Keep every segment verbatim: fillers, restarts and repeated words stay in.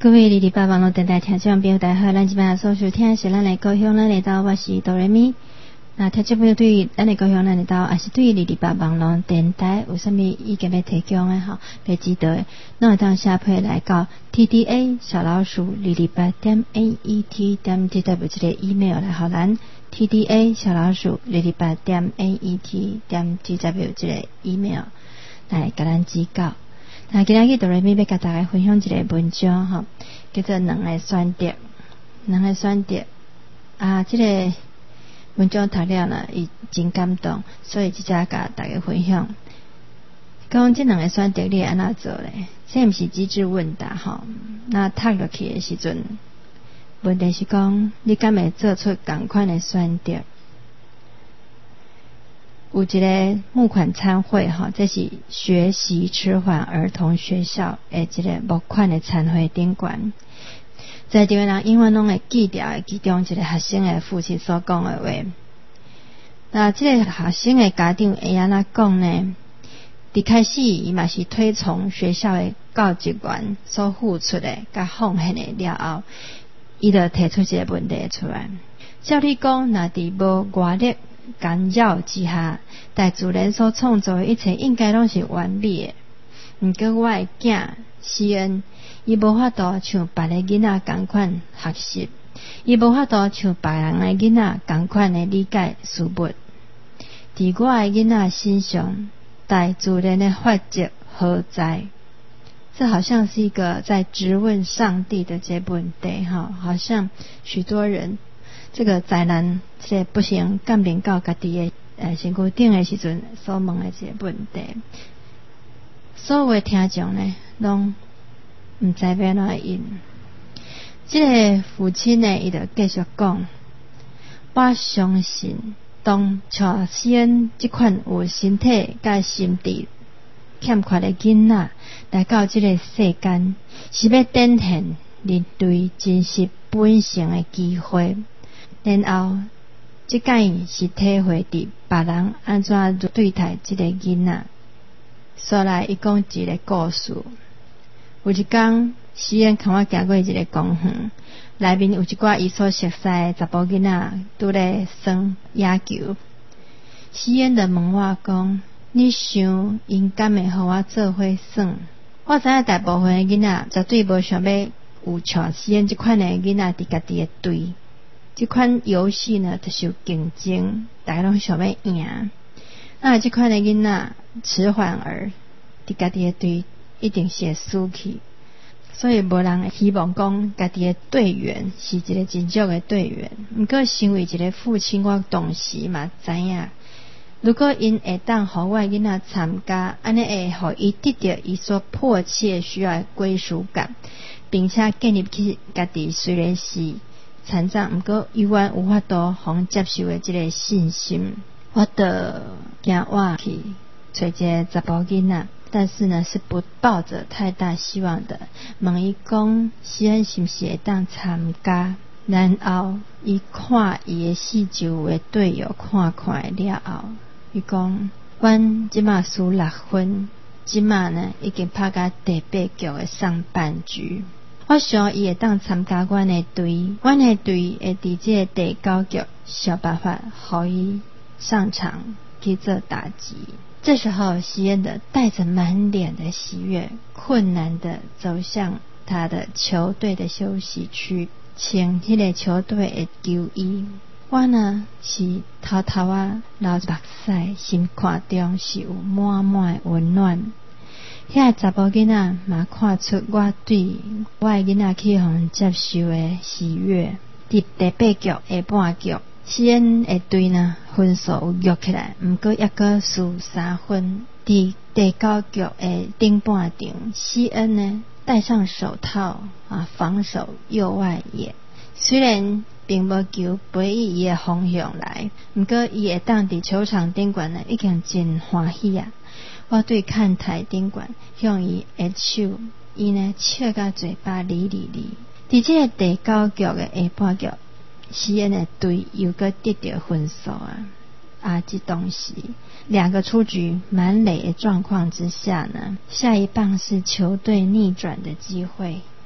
各位二二八网络电台听众朋友大家好，咱这边所收听的是咱的高雄咱的岛，我是哆来咪。那听众朋友对咱的高雄咱的岛，也是对二二八网络电台有什么意见要提供的吼，要知道的，那会当写批来到 T D A 小老鼠二二八点 A E T 点 T W 这个 email 来互咱 T D A 小老鼠二二八点 A E T 点 T W 这个 email 来甲咱指教。那今日哆来咪要甲大家分享一个文章吼，叫做两个选择，两个选择啊，这个文章读了呢，伊真感动，所以即只甲大家分享。讲这两个选择你安怎做咧？这毋是机智问答吼，那读落去的时阵，问题是讲你敢会做出同款的选择？有一个募款餐会哈，这是学习迟缓儿童学校的一个募款的餐会顶悬，在场的人永远拢会记住其中一个学生的父亲所讲的话。那这个学生的家长会安怎讲呢？一开始伊嘛是推崇学校的教职员所付出的甲奉献的了后，伊就提出一个问题出来。照理讲，若伫无外力干扰之下，大自然所创造的一切应该拢是完美的。毋过我的囝诗恩，伊无法度像别个囡仔同款学习，伊无法度像别人的囡仔同款的理解事物。伫我的囡仔身上，大自然的法则何在？这好像是一个在质问上帝的这问题哈，好像许多人。这个灾难，这个不幸降临到家己的呃身躯顶的时阵，所问的这个问题，所有的听众呢，拢毋知要安怎应。这个父亲呢，伊就继续讲：我相信，当像诗恩这款有身体甲心智欠缺的囡仔来到这个世间，是要展现人类真实本性的机会。然后，即间是体会伫别人安怎对待即个囡仔。所来，伊讲一个故事。有一天，诗恩跟我行过一个公园，内面有一寡伊所熟悉的查甫囡仔拄咧耍野球。诗恩就问我讲：你想因敢会互我做伙耍？我知影大部分的囡仔绝对无想要有像诗恩即款的囡仔伫家己的队。这款游戏呢，就是有竞争，大家拢想要赢。那这款的囡仔迟缓儿，伫家己的队一定是会输去，所以无人会希望讲家己的队员是一个真足的队员。不过，身为一个父亲，我同时嘛知影，如果因会当互我的囡仔参加，安尼会互伊得到伊所迫切需要的归属感，并且建立起家己虽然是残障，毋过永远有法度互接受的这个信心，我就行我去找一个查甫囡仔，但是呢是不抱着太大希望的，问伊讲诗恩是毋是会当参加，然后伊看伊的四周围的队友看看了后，伊讲阮即马输六分，即马呢已经拍到第八局的上半局。我想伊会当参加阮的队，阮的队会伫这个第九局想办法互伊上场去做打击。这时候，诗恩的带着满脸的喜悦，困难的走向他的球队的休息区，穿迄个球队的球衣。我呢是偷偷啊流目屎，心看中是有满满的温暖。遐查甫囡仔嘛看出我对我的囡仔去互接受的喜悦。伫第八局下半局，诗恩的队呢分数有约起来，毋过抑阁输三分。伫第九局的顶半场，诗恩呢戴上手套啊，防守右外野。虽然并无球飞伊伊的方向来，毋过伊会当伫球场顶悬呢，已经真欢喜啊！我对看台顶悬向伊握手，伊呢笑甲嘴巴哩哩哩。伫这个第九局的下半局，诗恩的队又阁得到分数啊！啊，这东西两个出局满垒的状况之下呢，下一棒是球队逆转的机会。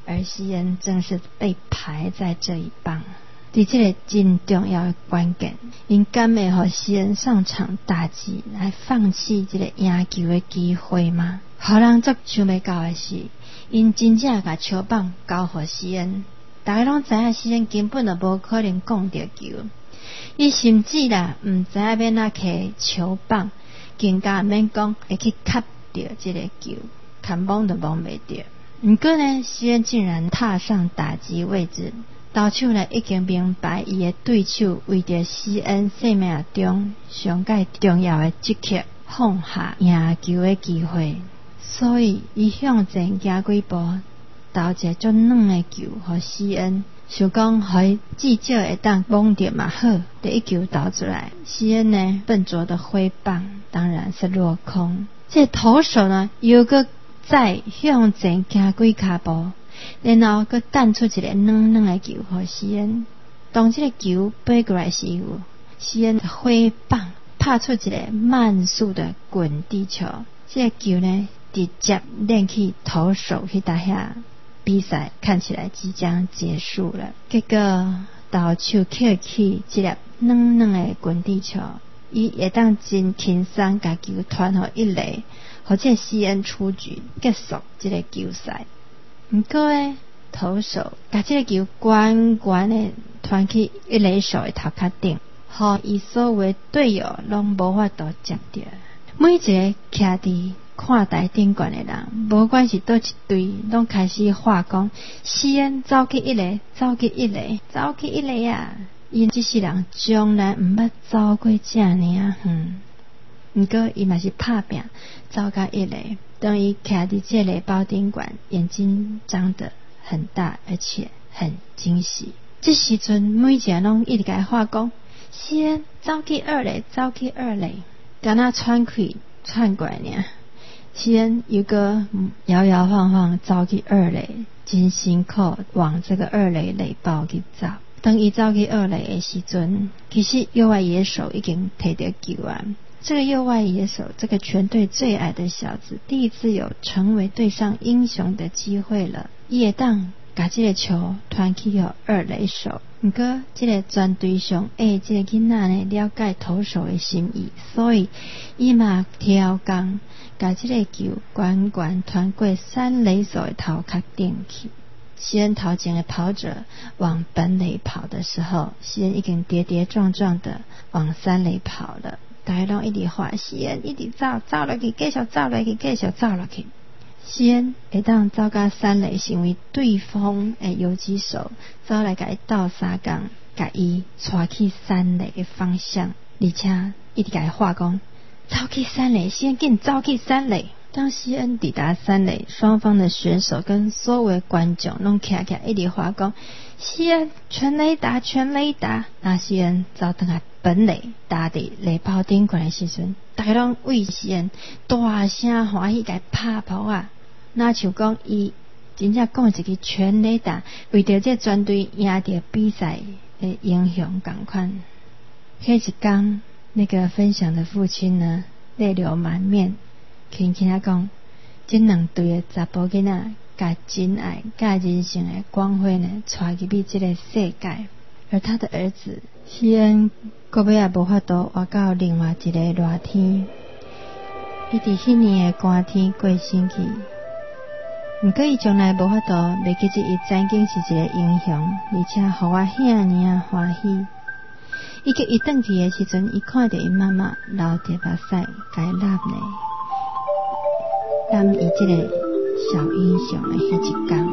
而西恩正是被排在这一棒。在这个真重要的关键，因敢会让西恩上场打击来放弃这个赢球的机会吗？让人足想不到的是，因真正把球棒交给西恩，大家拢知影西恩根本就无可能攻到球，伊甚至啦唔知影要哪摕球棒，更加免讲会去卡到这个球，看摸都摸袂到。不过呢，西恩竟然踏上打击位置，投手呢已经明白伊的对手为着西恩生命中上界重要的一刻放下赢球的机会，所以伊向前行几步，投一个足软的球给西恩，想讲互至少会当摸到嘛好，第一球投出来，西恩呢笨拙的挥棒当然是落空。这投手呢又个再向前行几脚步，然后佮弹出一个软软的球给西恩。当这个球飞过来时，西恩挥棒拍出一个慢速的滚地球，这个球呢直接连去投手去打下，比赛看起来即将结束了。结果投手捡起这粒软软的滚地球，伊会当真轻松把球传给一垒，或者西恩出局结束这个球赛。不过呢，投手把这个球悬悬的传去一垒手的头壳顶，互伊所有的队友拢无法度接到。每一个徛伫看台顶悬的人，无管是倒一队，拢开始话讲：西恩走去一垒，走去一垒，走去一垒啊！因这世人从来毋捌走过这尔远。不过伊嘛是拍拼走到一垒，当伊徛伫这个包顶馆，眼睛张得很大，而且很惊喜。这时阵每一个人拢一直甲话讲：西恩走去二垒，走去二垒，敢若喘气喘过来尔。西恩有个摇摇晃晃走去二垒，真辛苦往这个二垒垒包去走。当伊走去二垒的时阵，其实右外野手已经摕到球啊。这个右外野手，这个全队最矮的小子，第一次有成为队上英雄的机会了。伊会当把这个球传去给二垒手，不过这个全队上诶，这个囡仔呢了解投手的心意，所以伊嘛挑工把这个球悬悬传过三垒手的头壳顶去。西恩头前的跑者往本垒跑的时候，西恩已经跌跌撞撞的往三垒跑了。大家拢一直喊西恩，一直走，走落去，继续走落去，继续走落去。西恩会当走到三垒，是因为对方的游击手走来甲伊斗相共，甲伊带去三垒的方向，而且一直甲伊话讲：走去三垒，西恩紧走去三垒。当西恩抵达三垒，双方的选手跟所有的观众拢徛徛一直话讲：西恩全垒打，全垒打。那西恩走倒来本垒打伫垒包顶过来时阵，大家拢为西恩大声欢喜，甲拍扑啊！那像讲伊真正讲一个全垒打，为着这全队赢得比赛的英雄同款。迄一天，那个分享的父亲呢，泪流满面。轻轻啊讲，这两队的查甫囡仔，甲真爱、甲人生的光辉呢，带入去这个世界。而他的儿子西恩，搁尾也无法度活到另外一个热天。伊伫迄年的寒天过身去，毋过伊从来无法度袂记得伊曾经是一个英雄，而且互我遐尔欢喜。伊叫伊转去的时阵，伊看到伊妈妈流着目屎，甲伊揽呢。揽伊这个小英雄的迄一天。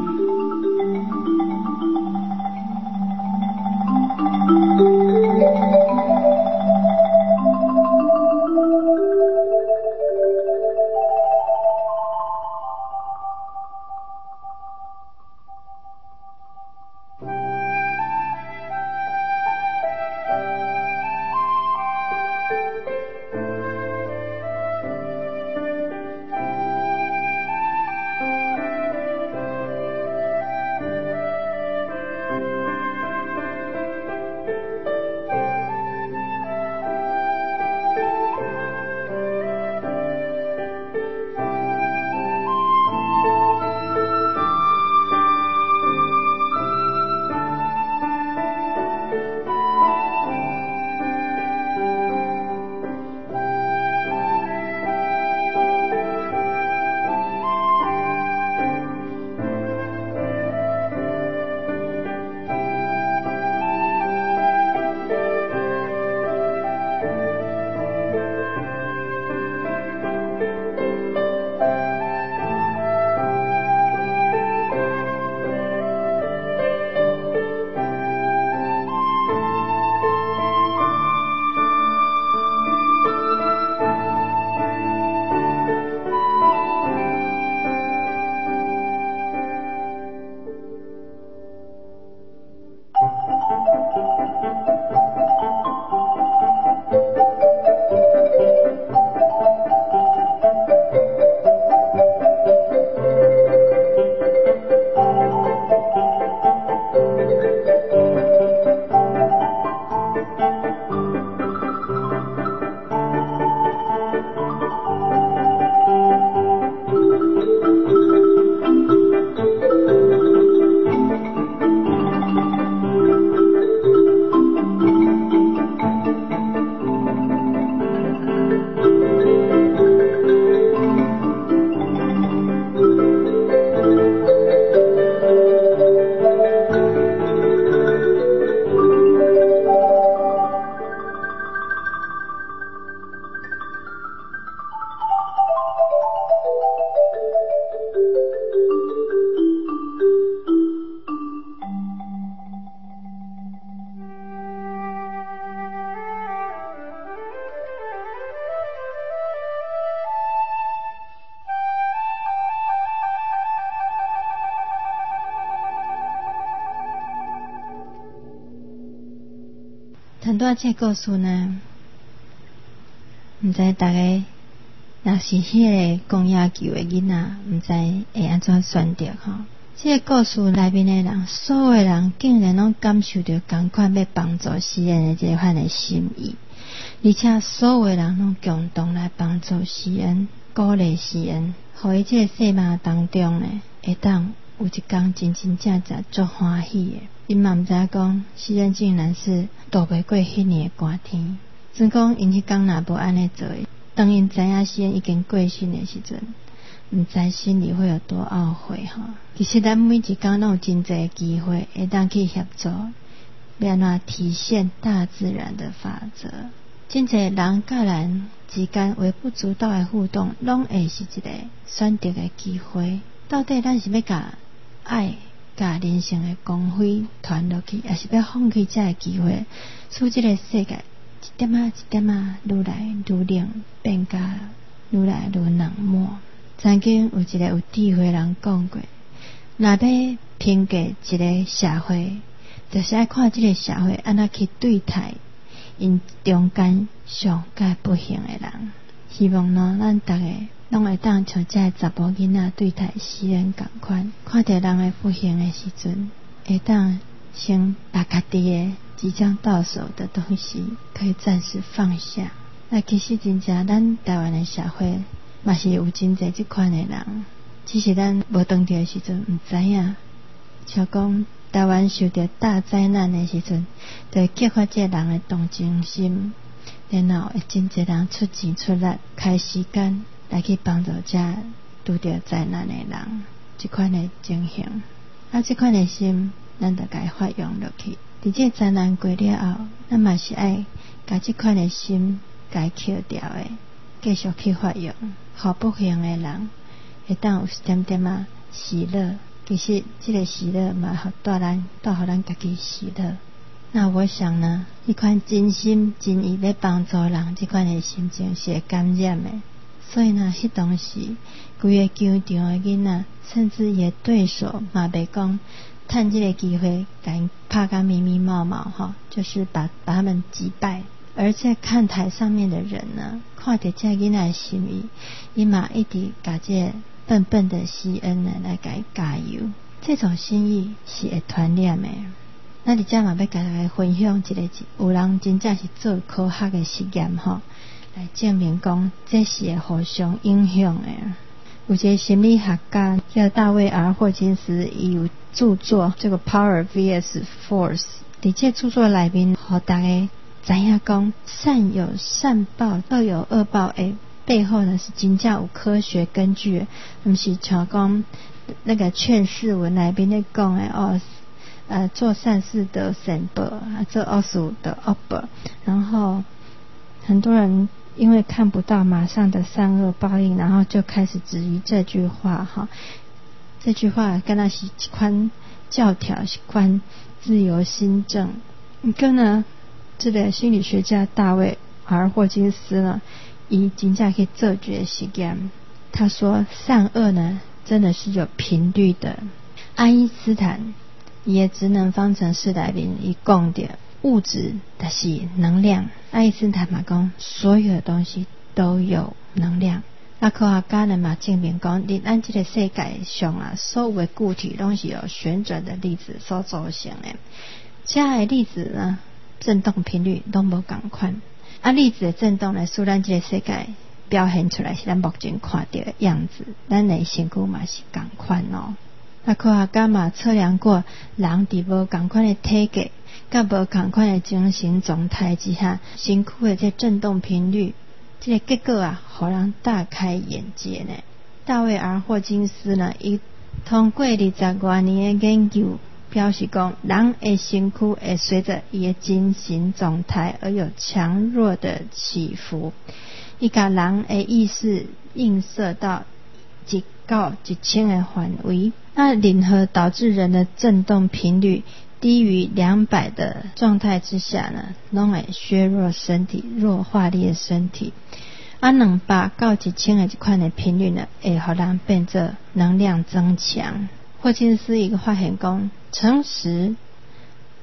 谈到这个故事呢，毋知大家若是迄个讲野球的囡仔，毋知会安怎选择吼？这个故事内面的人，所有的人竟然拢感受到同款要帮助诗人的这款的心意，而且所有的人拢共同来帮助诗人，鼓励诗人，互伊这个生命当中呢，会当有一天真真正正足欢喜的。因嘛毋知影讲，诗人竟然是渡袂过迄年的寒天。算讲因迄天若无安尼做，当因知影诗人已经过身的时阵，毋知心里会有多懊悔吼。其实咱每一天拢有真侪机会，会当去协助，要安怎体现大自然的法则。真侪人甲人之间微不足道的互动，拢会是一个选择的机会。到底咱是要甲爱、甲人生的光辉传落去，还是要放弃这个机会，使这个世界一点仔一点仔愈来愈冷，变甲愈来愈冷漠？曾经有一个有智慧人讲过，若要评价一个社会，就是爱看这个社会安怎去对待因中间上介不幸的人。希望呢，咱大家拢会当像这查甫囡仔对待诗人同款，看到人的不幸的时阵，会当先把家己的即将到手的东西可以暂时放下。那其实真正咱台湾的社会嘛是有真侪这款的人，只是咱无当着的时阵毋知影。像讲台湾受到大灾难的时阵，就会激发这人的同情心，然后会真侪人出钱出力，开时间来去帮助这拄到灾难的人，这款的情形。啊，这款的心，咱就该发扬落去。伫这灾难过了后，咱嘛是爱把这款的心该扣掉的，继续去发扬。好不幸的人会当有一点点啊喜乐，其实这个喜乐嘛，好带咱带互咱家己喜乐。那我想呢，一款真心真意要帮助人，这款的心情是会感染的。所以呢，迄当时规个球场的囡仔，甚至伊的对手嘛，袂讲趁这个机会甲因拍甲密密麻麻哈，就是把把他们击败。而在看台上面的人呢，看到这囡仔的心意，伊嘛一直甲这笨笨的诗恩呢来甲伊加油。这种心意是会传染的。那伫遮嘛要甲大家分享一个，有人真正是做科学的实验吼，来证明讲这是会互相影响的。有一个心理学家叫大卫 R 霍金斯，伊有著作这个 Power V S Force， 伫这著作内面，互大家知影讲善有善报，恶有恶报诶，背后呢是真正有科学根据的，不是像讲那个劝世文内面咧讲诶哦，呃，做善事得善报，做恶事得恶报。然后很多人因为看不到马上的善恶报应，然后就开始质疑这句话哈。这句话跟那是一款教条，是款自由心证。跟呢，这个心理学家大卫 R 霍金斯呢，以真正去做这个实验。他说善恶呢真的是有频率的。爱因斯坦也职能方程式内面伊讲的物质就是能量，爱因斯坦嘛讲所有的东西都有能量。那科学家呢嘛证明讲，咱这个世界上啊，所有的固体都是由旋转的粒子所组成的。这些粒子呢，振动频率都无同款。啊，粒子的振动呢，使咱这个世界表现出来是咱目前看到的样子，咱的身躯嘛是同款哦。那科学家嘛测量过人伫无同款的体格，甲无同款的精神状态之下，身躯的这振动频率，这个结果啊，互人大开眼界呢。大卫 R 霍金斯呢，伊通过二十多年的研究，表示讲人的身躯会随着伊的精神状态而有强弱的起伏。伊甲人的意识映射到一到一千的范围，那任何导致人的振动频率低于两百的状态之下呢，拢会削弱身体，弱化你的身体。啊，两百到一千的这款的频率呢，会互人变作能量增强。霍金斯一个发现讲，诚实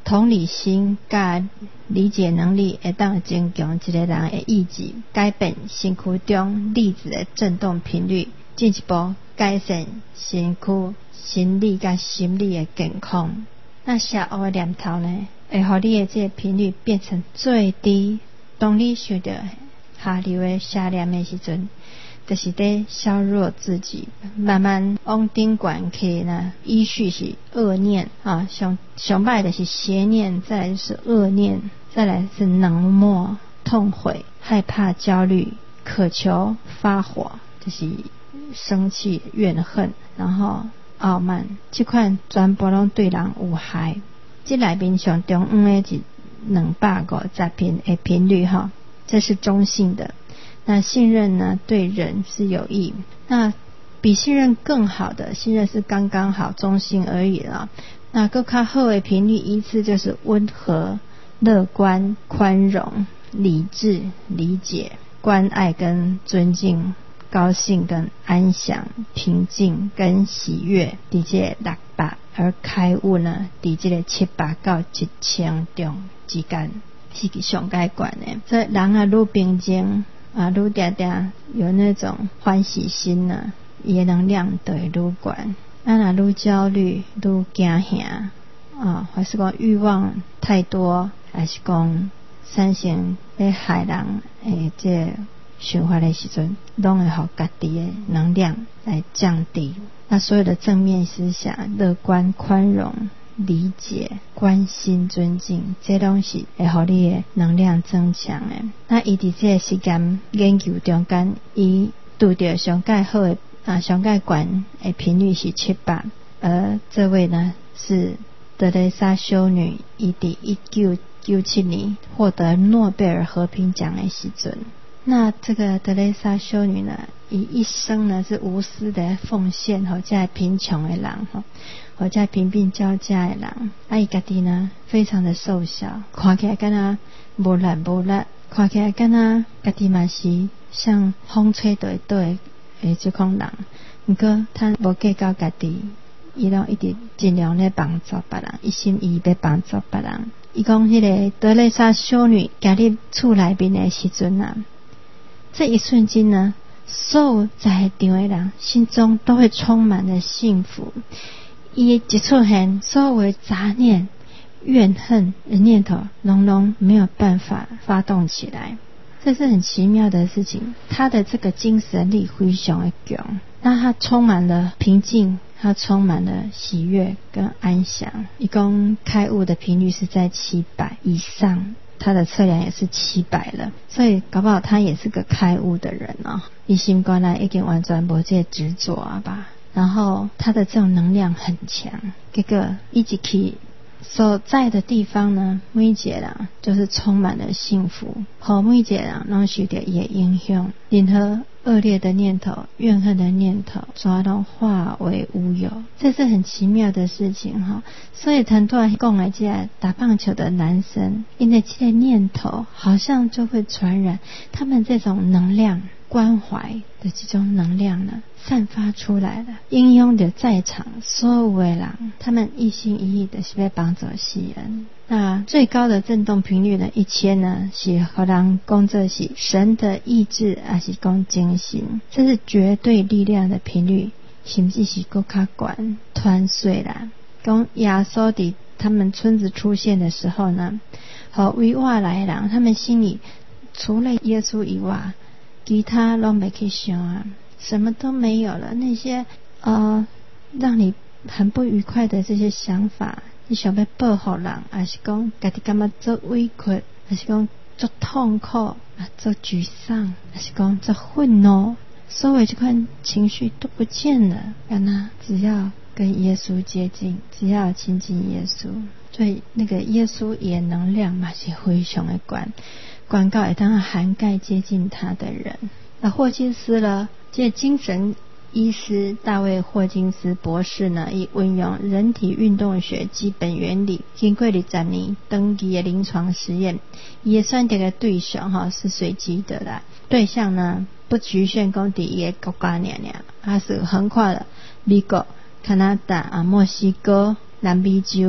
同理心甲理解能力会当增强一个人的意志，改变身躯中粒子的振动频率，进一步改善身躯心理甲心理的健康。那邪恶的念头呢，会互你的这个频率变成最低。当你想到下流的邪念的时阵，就是在削弱自己，慢慢往顶管去呢。依序是恶念啊，上上摆的是邪念，再来就是恶念，再来是冷漠、痛悔、害怕、焦虑、渴求、发火，就是生气、怨恨，然后傲慢，这款全部拢对人有害。这内面上中央的是两百五十频的频率哈，这是中性的。那信任呢，对人是有益。那比信任更好的，信任是刚刚好，中性而已了。那更较好的频率依次就是温和、乐观、宽容、理智、理解、关爱跟尊敬、高兴跟安详、平静跟喜悦，伫这个六百，而开悟呢，伫这个七百到一千中之间是上界悬的。所以人啊，愈平静啊，愈定定有那种欢喜心呢，伊的能量就会愈悬。咱若愈焦虑、愈惊吓啊，还是讲欲望太多，还是讲产生要害人诶，这想法的时阵，拢会互家己的能量来降低。那所有的正面思想，乐观、宽容、理解、关心、尊敬，这拢是会互你的能量增强的。那伊伫这个时间研究中间，伊拄到上界好的啊，上界悬的频率是七百，而这位呢是德蕾莎修女，伊伫一九九七年获得诺贝尔和平奖的时阵。那这个德蕾莎修女呢，伊一生呢是无私的奉献互这贫穷的人吼，互这贫病交加的人。啊，伊家己呢非常的瘦小，看起来敢若无力无力，看起来敢若家己嘛是像风吹对对的这种人。不过他无计较家己，伊拢一直尽量咧帮助别人，一心一意要帮助别人。伊讲迄个德蕾莎修女行入厝内面的时阵啊，这一瞬间呢，所有在场的人心中都会充满了幸福。伊一出现，所有的杂念、怨恨的念头，拢拢没有办法发动起来。这是很奇妙的事情。他的这个精神力非常的强，那他充满了平静，他充满了喜悦跟安详。一共开悟的频率是在七百以上。他的测量也是七百了，所以搞不好他也是个开悟的人哦。伊心观来已经完全无这执着啊吧，然后他的这种能量很强，这个一直去所在的地方呢，每一个人就是充满了幸福，和每一个人拢受到伊的影响，任何恶劣的念头、怨恨的念头，全都化为乌有。这是很奇妙的事情哈。所以很多人讲来这打棒球的男生，因为这些念头好像就会传染，他们这种能量、关怀的这种能量呢，散发出来了，应用的在场所有的人，他们一心一意的是要帮助世人。那最高的振动频率呢，一千呢，是和人讲这是神的意志，还是讲精神，这是绝对力量的频率，甚至是更较悬团碎啦。讲耶稣伫他们村子出现的时候呢，和围外来的人，他们心里除了耶稣以外，其他都没去想啊，什么都没有了。那些呃让你很不愉快的这些想法，你想要报复人，还是讲家己感觉做委屈，还是讲做痛苦啊，做沮丧，还是讲做愤怒，所有这款情绪都不见了。让他只要跟耶稣接近，只要亲近耶稣，所以那个耶稣也能量嘛是非常的广，广告也当然涵盖接近他的人。那霍金斯呢，这精神医师大卫霍金斯博士呢，以运用人体运动学基本原理，经过二十年登记的临床实验，也算这个对象哈是随机的啦。对象呢不局限讲伫伊个国家尔尔，它是横跨了美国、加拿大啊、墨西哥、南美洲、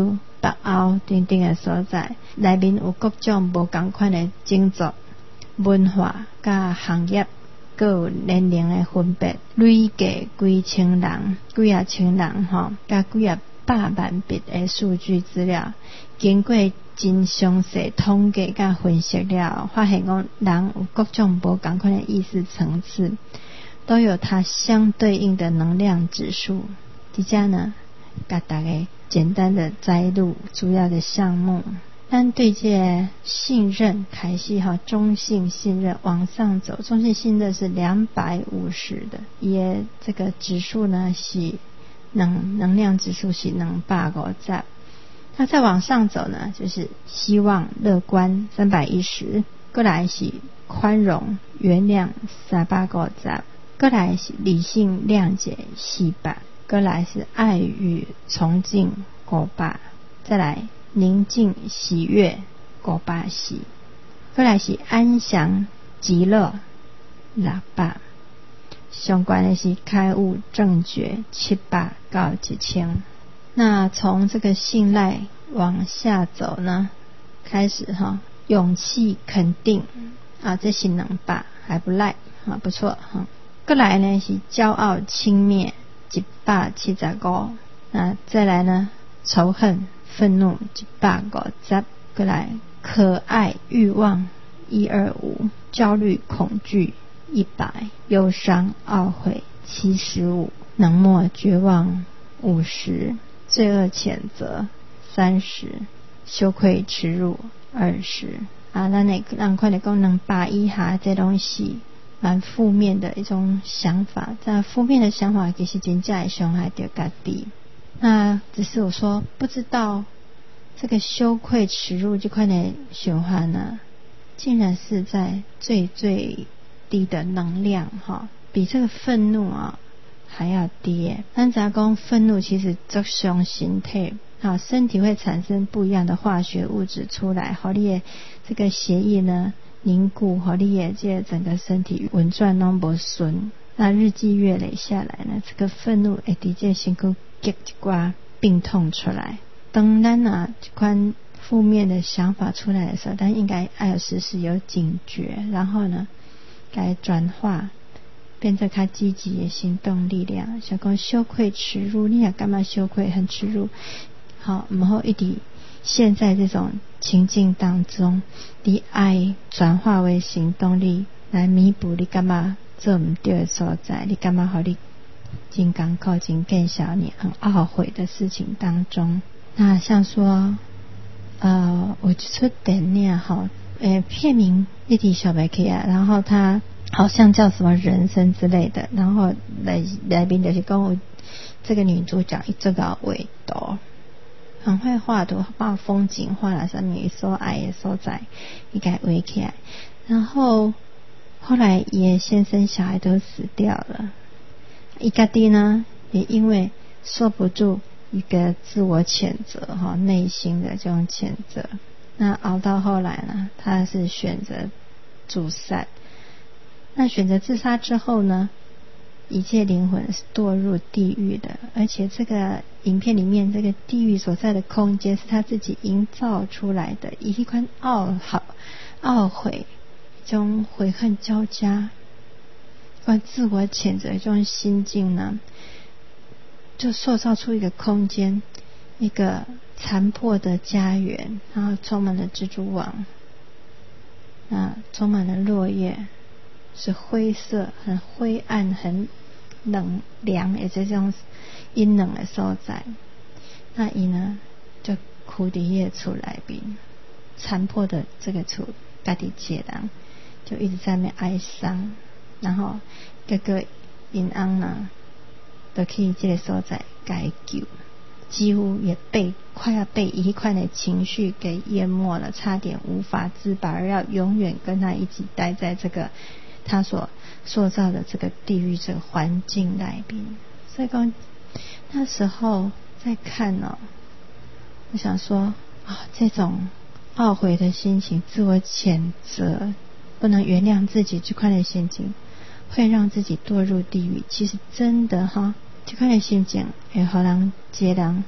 北欧等等的所在，内面有各种无同款的种族、文化、甲行业，各有年龄的分别，累计几千人、几啊千人吼，甲几啊百万笔的数据资料，经过真详细统计甲分析了，发现讲人有各种无同款的意识层次，都有它相对应的能量指数。底下呢，甲大家简单的摘录主要的项目。但对这信任开始哈，中性信任往上走，中性信任是两百五十的，也这个指数呢是能能量指数是两百五十。那再往上走呢，就是希望乐观三百一十，过来是宽容原谅三百五十，过来是理性谅解四百，过来是爱与崇敬五百，再来宁静喜悦五百四，过来是安详极乐六百，相关的是开悟正觉七百到一千。那从这个信赖往下走呢，开始哈，勇气肯定啊，这是两百还不赖啊，不错哈。过来呢是骄傲轻蔑一百七十五，那再来呢仇恨愤怒一百五十，过来可爱欲望一二五，焦虑恐惧一百，忧伤懊悔七十五，冷漠绝望五十，罪恶谴责三十，羞愧耻辱二十啊。咱的咱看的讲两百以下，这东西蛮负面的一种想法，但负面的想法其实真正会伤害到自己。那只是我说不知道这个羞愧耻辱这块的循环呢，竟然是在最最低的能量哈，比这个愤怒啊还要低。咱知讲愤怒其实作伤身体啊，身体会产生不一样的化学物质出来，和你的这个血液呢凝固，和你的这整个身体运转都不顺。那日积月累下来呢，这个愤怒会直接身躯激一寡病痛出来。当咱啊这款负面的想法出来的时候，咱应该要有时时有警觉，然后呢该转化变成较积极的行动力量。像讲羞愧耻辱，你也干嘛羞愧很耻辱，好，然后一直陷在这种情境当中，你爱转化为行动力来弥补你干嘛做不对的所在，你干嘛和你真艰苦真更小你很懊悔的事情当中。那像说呃，我就出电影哈，呃，片名一直想不起来，然后他好像叫什么人生之类的，然后来来宾就是跟我这个女主角一这个味道很会画图，把风景画了上面所爱的所在应该围起来。然后后来也先生小孩都死掉了，伊家己呢也因为受不住一个自我谴责哈，内心的这种谴责，那熬到后来呢，他是选择自杀。那选择自杀之后呢，一切灵魂是堕入地狱的，而且这个影片里面这个地狱所在的空间是他自己营造出来的，一款懊好懊悔这种悔恨交加关自我谴责这种心境呢，就塑造出一个空间，一个残破的家园，然后充满了蜘蛛网，啊，充满了落叶，是灰色很灰暗很冷凉的这种阴冷的所在。那伊呢就哭伫迄个厝内面，残破的这个厝家己一个人就一直在那边哀伤，然后结果因翁呢就去这个所在解救，几乎也被快要被一块的情绪给淹没了，差点无法自拔，而要永远跟他一起待在这个他所塑造的这个地狱这个环境内边。所以说那时候在看哦，我想说啊，这种懊悔的心情，自我谴责，不能原谅自己这块的心情，会让自己堕入地狱。其实真的哈，这块的心情会让人一个人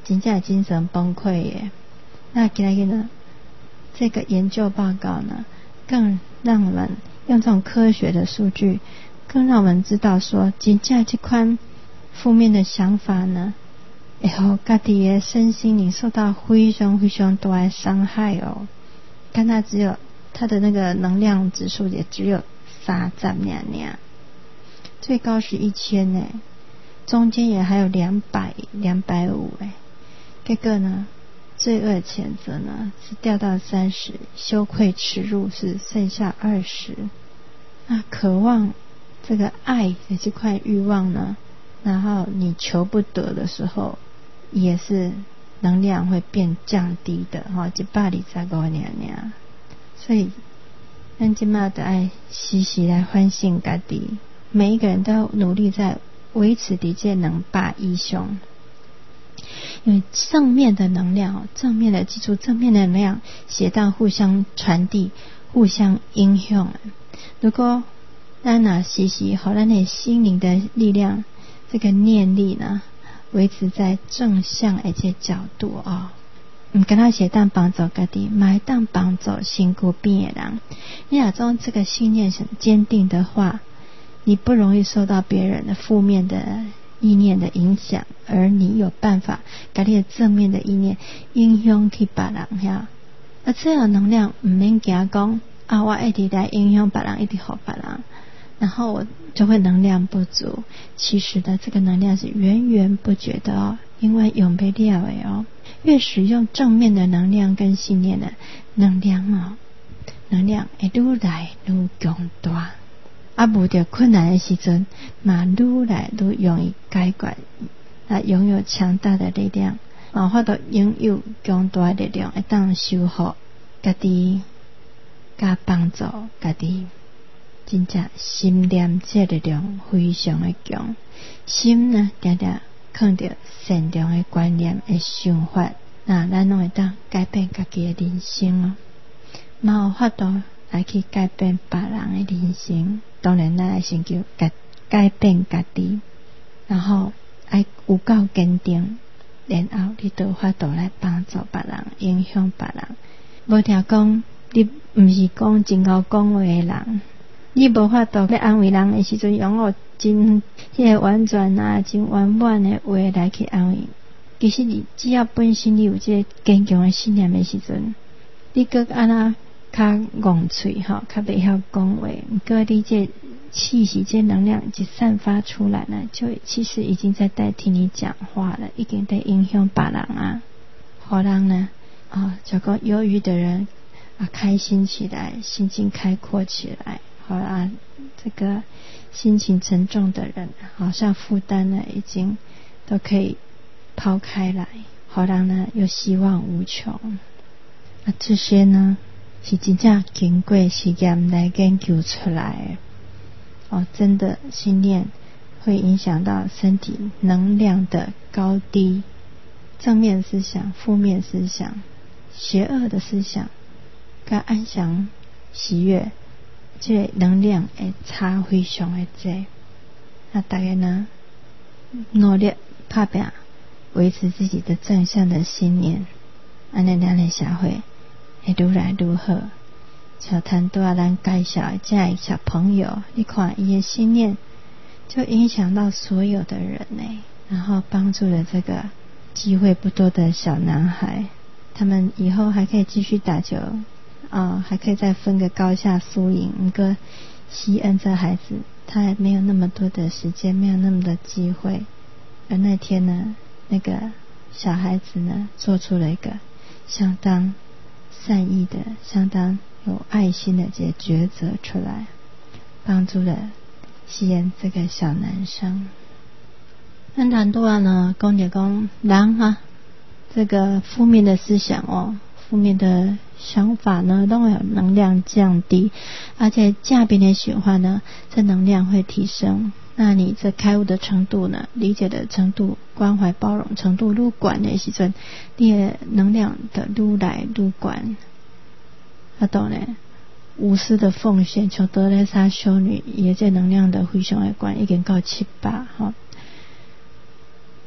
真正精神崩溃耶。那今天呢，这个研究报告呢，更让我们用这种科学的数据，更让我们知道说，真正这款负面的想法呢，会让自己的身心灵受到非常非常大的伤害哦。看它只有它的那个能量指数也只有三十两两，最高是一千呢，中间也还有两百、两百五哎。这个呢，罪恶谴责呢是掉到三十，羞愧耻辱是剩下二十。那渴望这个爱的这块欲望呢，然后你求不得的时候，也是能量会变降低的哈，一百二十五两两。所以咱今嘛的爱时时来反省家己，每一个人都要努力在维持伫这两百以上。因为正面的能量，正面的基础，正面的能量写到互相传递，互相影响。如果咱若时时和咱的心灵的力量，这个念力呢，维持在正向的这角度哦，唔敢若是当帮助家己，嘛会当帮助身躯边的人。你若种这个信念很坚定的话，你不容易受到别人的负面的意念的影响，而你有办法把你的正面的意念影响去别人呀。而这样能量唔免惊讲啊，我一直来影响别人，一直好别人，然后我就会能量不足。其实的这个能量是源源不绝的哦，因为用不了的哦。越使用正面的能量跟信念的能量哦，能量会愈来愈强大。啊，遇到困难的时阵，嘛愈来愈容易解决，啊，拥有强大的力量，啊，或者拥有强大的力量，会当修复家己，加帮助家己。真正心念这力量非常的强，心呢，常常放着善良的观念的想法，那咱拢会当改变家己的人生哦，嘛有法度来去改变别人的人生。当然咱要先求改改变家己，然后要有够坚定，然后你就有法度来帮助别人，影响别人。无听讲你不是讲真好讲话的人，你无法度要安慰人的时阵，用我真迄个婉转啊、真圆满的话来去安慰。其实你只要本身你有这个坚强的信念的时阵，你搁安那较戆嘴吼，较袂晓讲话，不过你这气息、这能量一散发出来呢，就其实已经在代替你讲话了，已经在影响别人啊，互人呢啊，就讲忧郁的人啊，开心起来，心情开阔起来，好啊，这个心情沉重的人，好像负担呢已经都可以抛开来，好让呢有希望无穷。啊，这些呢是真正经过实验来研究出来的哦，真的信念会影响到身体能量的高低，正面思想、负面思想、邪恶的思想跟安详喜悦，这能量会差非常的多。那大家呢努力打拼，维持自己的正向的信念，安尼咱的社会会愈来愈好。像谈多咱介绍这样小朋友，你看伊的信念就影响到所有的人呢，然后帮助了这个机会不多的小男孩，他们以后还可以继续打球啊、呃，还可以再分个高下输赢。一个西恩这孩子，他还没有那么多的时间，没有那么多机会，而那天呢，那个小孩子呢，做出了一个相当善意的、相当有爱心的这抉择出来，帮助了西恩这个小男生。那很多人呢，讲就讲人啊，这个负面的思想哦，负面的想法呢，都会有能量降低，而且正面的循环呢，这能量会提升。那你这开悟的程度呢，理解的程度、关怀包容程度愈高的时阵，你的能量的愈来愈高。啊，当然无私的奉献，像德蕾莎修女也这能量的非常的高，已经到七八哈。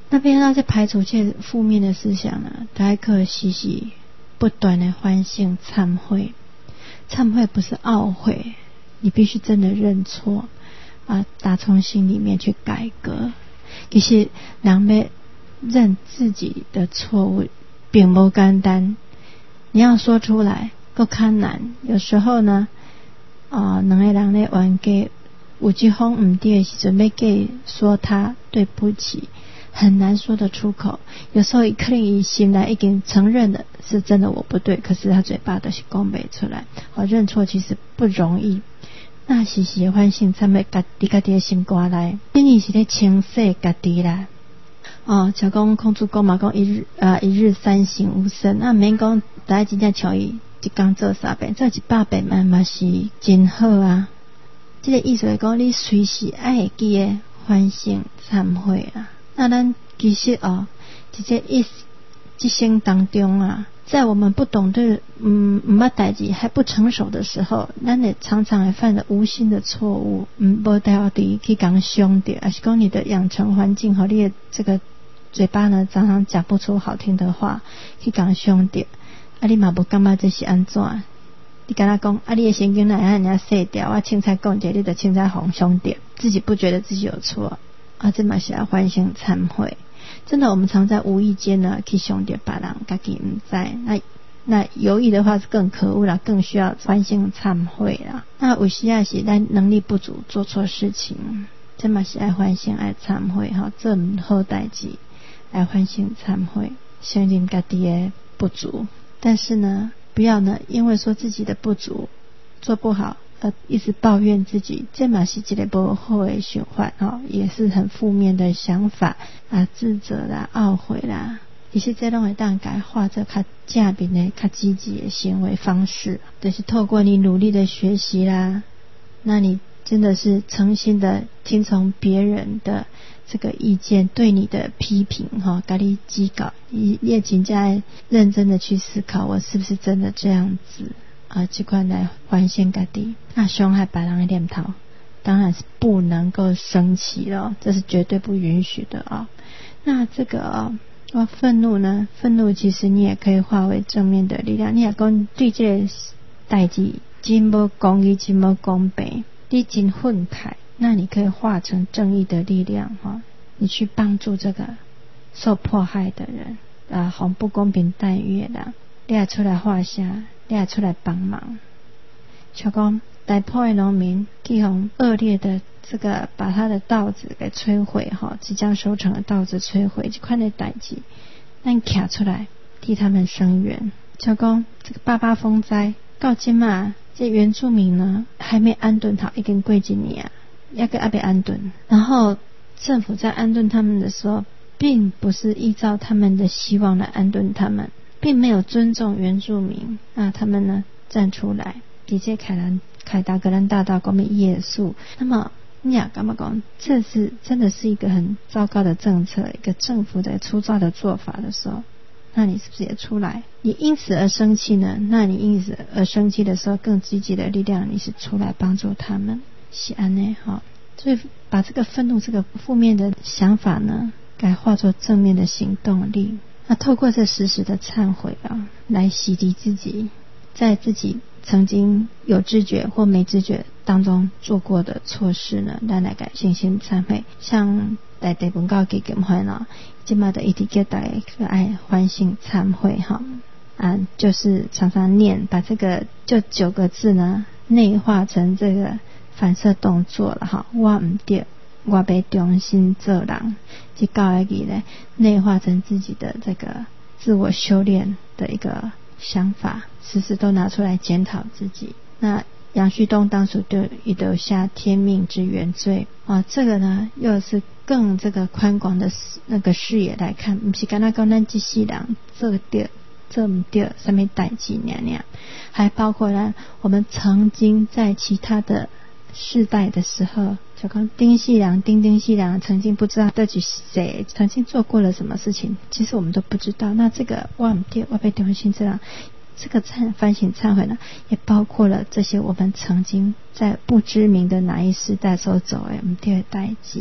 那边要再排除这些负面的思想呢，大家可以时时不断的反省忏悔。忏悔不是懊悔，你必须真的认错啊，打从心里面去改革。其实人要认自己的错误并不简单，你要说出来够较难。有时候呢啊，两个人咧冤家，有一方唔对的时阵，要给说他对不起，很难说得出口。有时候可能以心来已经承认的是真的我不对，可是他嘴巴都是讲不出来。好，认错其实不容易。那时时反省忏悔，家己家己的心肝内，等于是咧清洗家己啦。哦，像讲孔子讲嘛，讲一日啊、呃、一日三省吾身，那免讲大家真正像伊一工做三遍，做一百遍嘛嘛是真好啊。这个意思是讲，你随时爱会记的反省忏悔啊。那咱其实哦，在这一一生当中啊，在我们不懂得嗯唔捌代志还不成熟的时候，咱也常常会犯了无心的错误，嗯，无带我哋去讲凶的，还是讲你的养成环境和你的这个嘴巴呢，常常讲不出好听的话，去讲凶的，啊，你嘛无感觉这是安怎？你跟他讲，啊，你的神经哪样人家洗掉，我凊彩讲者，你就凊彩哄凶的，自己不觉得自己有错啊，这嘛是要反省忏悔。真的，我们常在无意间呢去凶着别人，自己唔知。那那有意的话是更可恶啦，更需要反省忏悔啦。那有时也是咱能力不足，做错事情，这嘛是爱反省爱忏悔哈，做唔好代志，爱反省忏悔，承认家己的不足。但是呢，不要呢，因为说自己的不足，做不好，呃，一直抱怨自己，这嘛是一个不好的循环哦，也是很负面的想法啊，自责啦、懊悔啦，其实这拢会当改化做较正面的、较积极的行为方式，就是透过你努力的学习啦，那你真的是诚心的听从别人的这个意见，对你的批评哈，给你指教，你也请在认真的去思考，我是不是真的这样子啊？这款来反省家己。那伤害别人的念头，当然是不能够生气了，这是绝对不允许的啊。那这个啊，我愤怒呢？愤怒其实你也可以化为正面的力量。你也讲对这个代志真无公义，真无公平，你真愤慨，那你可以化成正义的力量哈，你去帮助这个受迫害的人啊，红不公平待遇的，你也出来画下，你也出来帮忙。像讲台埔的农民去用恶劣的这个把他的稻子给摧毁哈，即将收成的稻子摧毁，这款的代志，咱站出来替他们声援。像讲这个八八风灾到今嘛，这原住民呢还没安顿好，已经过几年啊，要个还没安顿。然后政府在安顿他们的时候，并不是依照他们的希望来安顿他们，并没有尊重原住民。那他们呢站出来，直接凯兰凯达格兰大道公民耶稣。那么你也干嘛讲？这是真的是一个很糟糕的政策，一个政府的粗糙的做法的时候，那你是不是也出来？你因此而生气呢？那你因此而生气的时候，更积极的力量，你是出来帮助他们，是安呢哈。所以把这个愤怒、这个负面的想法呢，改化作正面的行动力。那透过这时时的忏悔啊，来洗涤自己，在自己曾经有知觉或没知觉当中做过的错事呢，咱来改信心忏悔。像在地本告基金会呢，今嘛的一直叫大家爱反省忏悔哈啊，就是常常念，把这个就九个字呢内化成这个反射动作了哈。我唔对，我要重新做人，这九个字呢内化成自己的这个自我修炼的一个想法，时时都拿出来检讨自己。那杨旭东当初就已得下天命之原罪啊，这个呢又是更这个宽广的那个视野来看，不是刚才讲咱这世人做对做唔对什么代志娘娘，还包括呢我们曾经在其他的世代的时候，就讲丁细良丁丁细良曾经不知道到底是谁，曾经做过了什么事情，其实我们都不知道。那这个我唔对，我被重新这样，这个忏反省忏悔呢，也包括了这些我们曾经在不知名的哪一世代所走的唔对的代志。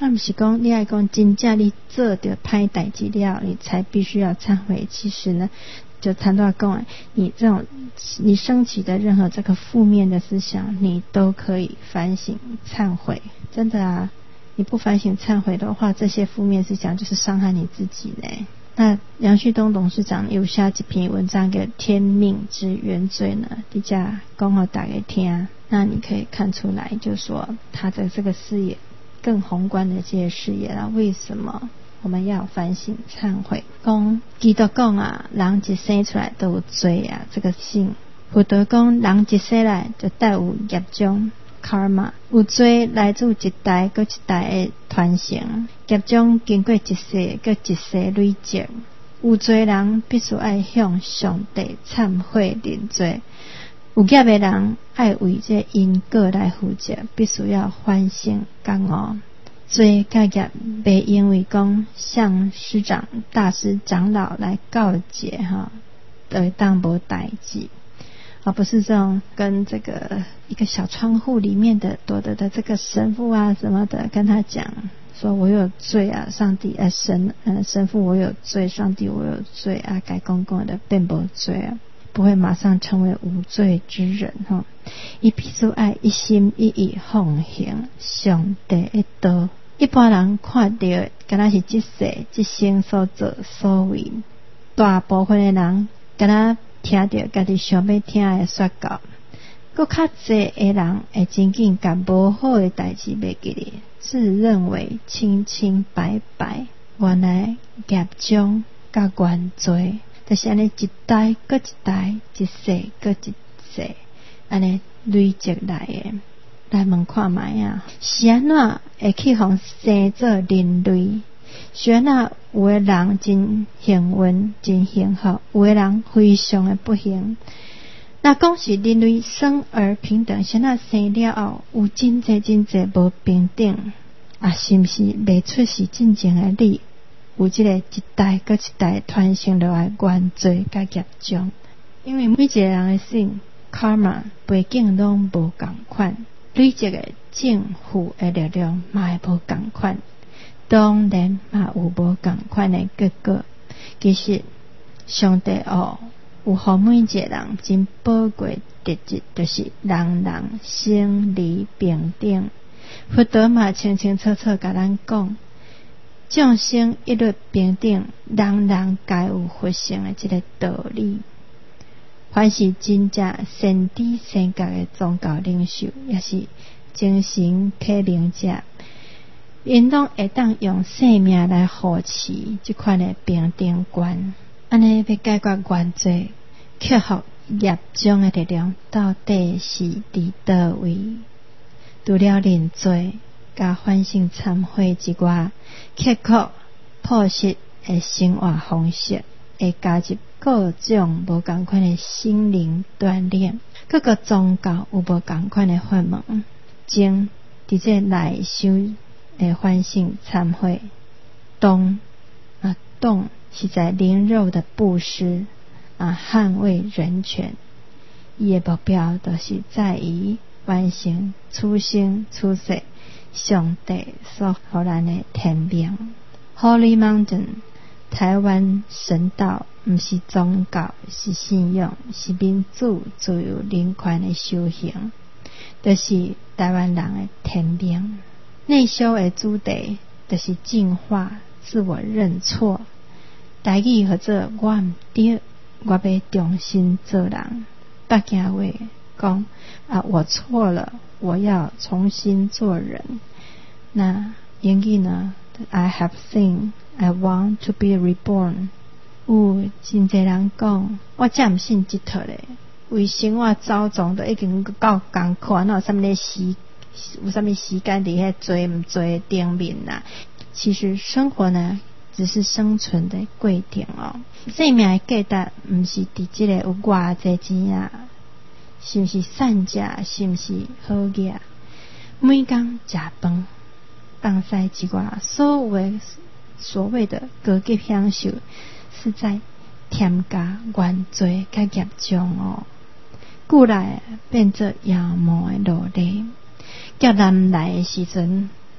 啊，不是讲你爱讲真正你做到歹代志了，你才必须要忏悔。其实呢，就谈到讲，你这种你升起的任何这个负面的思想，你都可以反省忏悔。真的啊，你不反省忏悔的话，这些负面思想就是伤害你自己嘞。那杨旭东董事长有下这篇文章叫《天命之原罪》呢，底下刚好打给听，那你可以看出来，就说他的这个视野更宏观的这些视野啦。为什么我们要反省忏悔？讲基督讲啊，人一生出来都有罪啊，这个性。佛陀讲，人一生来就带有业障 karma， 有罪来自一代搁一代的传承，业障经过一世搁一世累积。有罪人必须爱向上帝忏悔认罪，有业的人爱为这因果来负责，必须要反省感悟。罪甲业袂因为讲向师长、大师、长老来告诫哈，就当无代志。而不是这种跟这个一个小窗户里面的躲的的这个神父啊什么的跟他讲说我有罪啊，上帝啊神呃神父我有罪，上帝我有罪啊，该公公的变无罪啊，不会马上成为无罪之人哈。伊必须爱一心一意奉行上帝的道。一般人看到敢若是这世这生所做所为，大部分的人敢若听到家己想要听的说教，搁较济的人会真紧甲无好的代志袂记哩，自认为清清白白。原来业障甲原罪，就是安尼一代搁一代，一世搁一世，安尼累积来的。来问看卖啊，是安怎会去互生做人类？是安怎有的人真幸运真幸福，有的人非常的不幸。那讲是人类生而平等，是安怎生了后有真济真济无平等啊？是毋是袂出是真正的你有这个一代搁一代传承落来原罪甲业障？因为每一个人的性 karma 背景拢无同款，累积的正负的力量嘛会无同款，当然嘛有无同款的结果。其实上帝哦有互每一个人真宝贵特质，就是人人生理平等。佛陀嘛清清楚楚甲咱讲，众生一律平等，人人皆有佛性的这个道理。凡是真正先知先觉的宗教领袖，也是精神启明者，因拢会当用生命来护持这款的平等观。安尼要解决原罪、克服业障的力量，到底是伫倒位？除了认罪、甲反省忏悔之外，克服朴实的生活方式，会加入各种无同款的心灵锻炼，各个宗教有无同款的法门，正伫这内修的反省忏悔。动啊动是在灵肉的布施啊，捍卫人权。伊的目标就是在于完成出生出世上帝所予咱的天命。Holy Mountain 台湾神道不是宗教，是信仰，是民主自由人权的修行，就是台湾人的天命。内修的主题就是净化、自我认错。台语或者我唔对，我要重新做人。北京话讲啊，我错了，我要重新做人。那英语呢 ？I have sinned, I want to be reborn。有真侪人讲，我才唔信这套咧。为生活走总都已经够艰苦，哪有啥物时有啥物时间伫遐做唔做顶面啦？其实生活呢，只是生存的过程哦。生命的价值唔是伫即个有偌济钱啊，是毋是善食，是毋是好业？每工食饭，放晒之外，所有的所谓的高级享受，是在添加原罪甲业障哦。故来变做妖魔的奴隶。叫人来的时阵，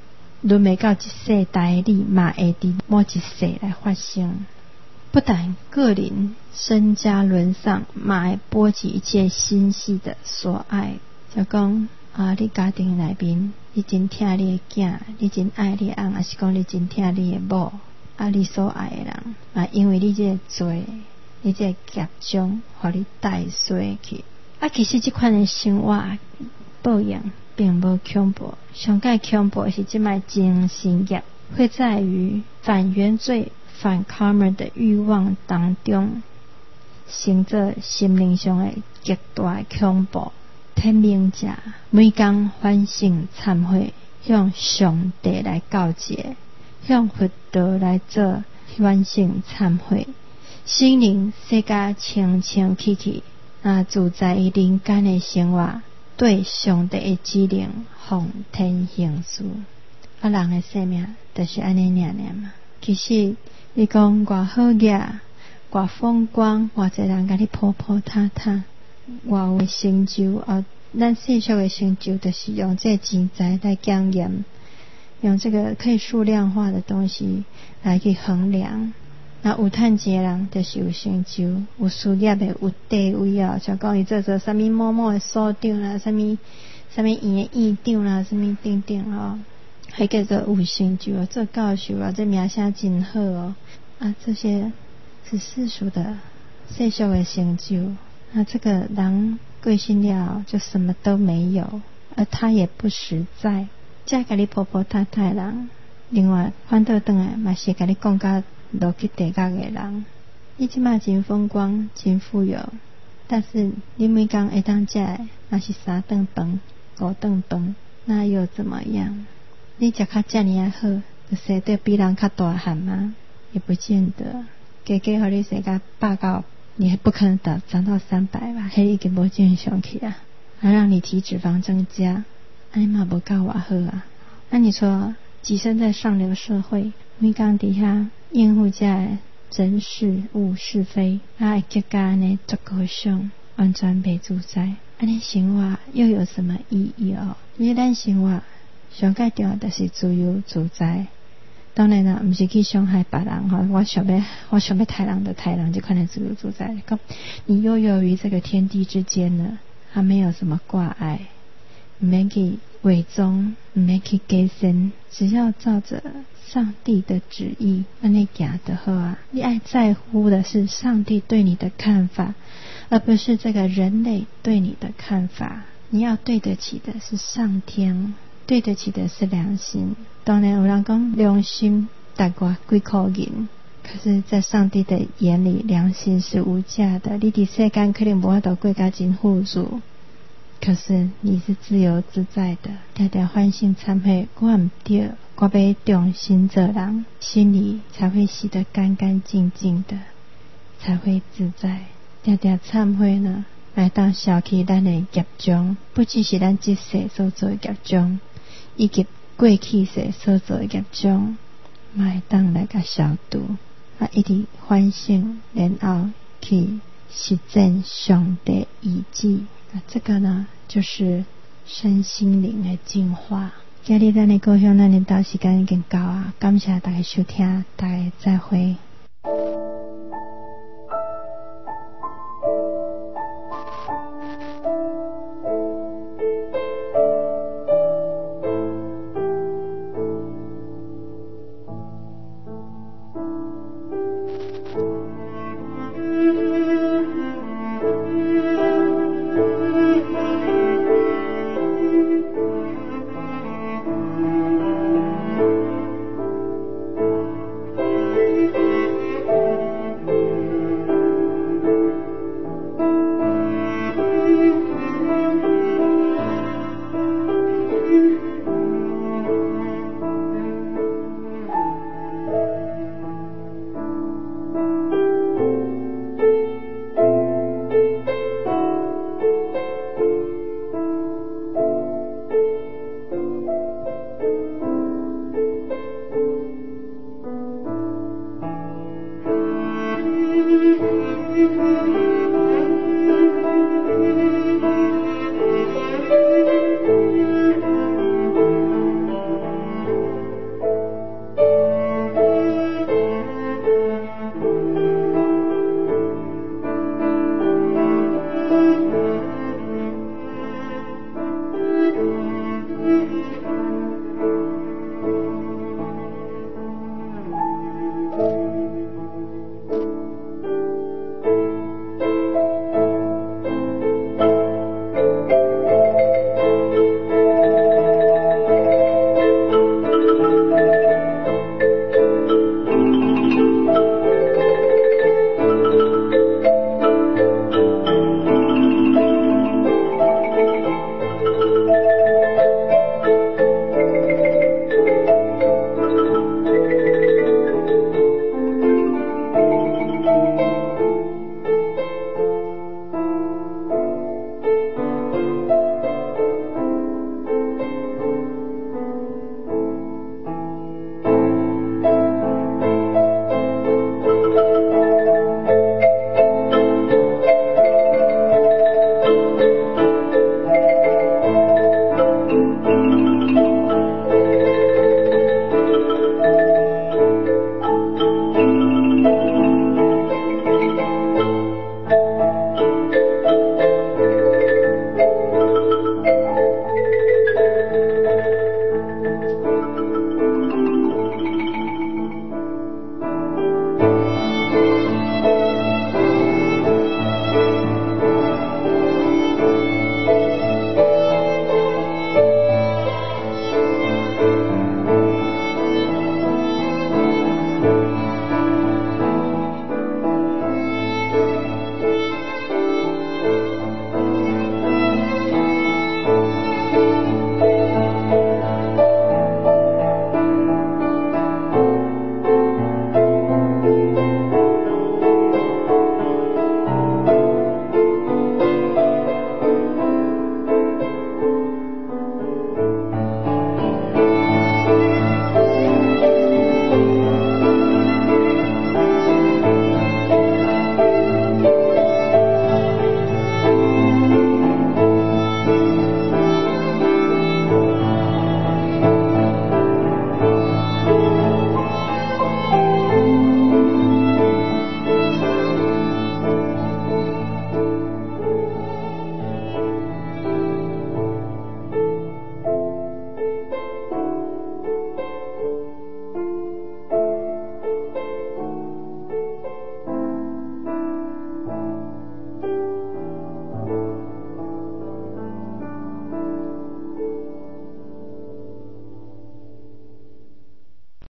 轮袂到一世代的你，嘛会伫某一世来发生。不但个人身家沦丧，嘛会波及一切心系的所爱。就讲啊，你家庭内面，你真疼你的囝，你真爱你的翁，还是讲你真疼你的某，啊，你所爱的人，啊，因为你这个罪，你这个业障，互你带衰去。啊，其实这款的生活报应并无恐怖，上界恐怖是这卖精神业，会在于反原罪、反 karma 的欲望当中，成做心灵上的极大的恐怖。天命者每天反省忏悔，向上帝来告诫，向佛道来做反省忏悔，心灵世界清清气气，啊，自在于人间的生活，对上帝的指令奉天行事。啊，人的生命就是安尼尔尔嘛。其实你讲偌好业、偌风光、偌侪人甲你抱抱踏踏，偌有成就啊！咱世俗的成就，就是用这钱财来检验，用这个可以数量化的东西来去衡量。那有趁钱的人，就是有成就，有事业的，有地位啊，像讲伊做做啥物某某的所长啦，啥物啥物院的院长啦，啥物等等哦，还叫做有成就，做教授啊，这名声真好哦。啊，这些是世俗的世俗的成就。那这个人贵姓了就什么都没有，而他也不实在。这甲你婆婆太太人，另外反倒转来嘛是甲你讲到落去地狱的人。你即马真风光真富有，但是你每天会当食的那是三顿饭五顿饭，那又怎么样？你食较这么好，就生得比人较大汉吗？也不见得。加加互你生到百九，你还不可能到长到三百吧？迄已经无正常去啊！还让你体脂肪增加，哎嘛无够偌好啊！那你说，跻身在上流社会，每天底下应付这人事物是非，啊，结果安尼足高尚，完全袂自在。安尼生活又有什么意义哦？因为咱生活上界重要就是自由自在。当然啦，不是去伤害别人哈。我想要，我想要太人的太人，就可能自由自在。讲你悠游于这个天地之间呢，还没有什么挂碍，唔免去伪装，唔免去假身，只要照着上帝的旨意，安尼行就好啊。你爱在乎的是上帝对你的看法，而不是这个人类对你的看法。你要对得起的是上天。对得起的是良心。当然有人讲良心大概几块银，可是在上帝的眼里，良心是无价的。你在世间可能无法度过得真富足，可是你是自由自在的。常常反省忏悔，我不对，我要重新做人，心里才会洗得干干净净的，才会自在。常常忏悔呢，来当消去咱的业障，不只是咱这世所做的业障，以及过去世所做的业障，嘛会当来甲消除。啊，一直反省，然后去实践上帝意志。啊，这个呢，就是身心灵的净化。今日咱的高雄，咱的到时间已经到啊，感谢大家收听，大家再会。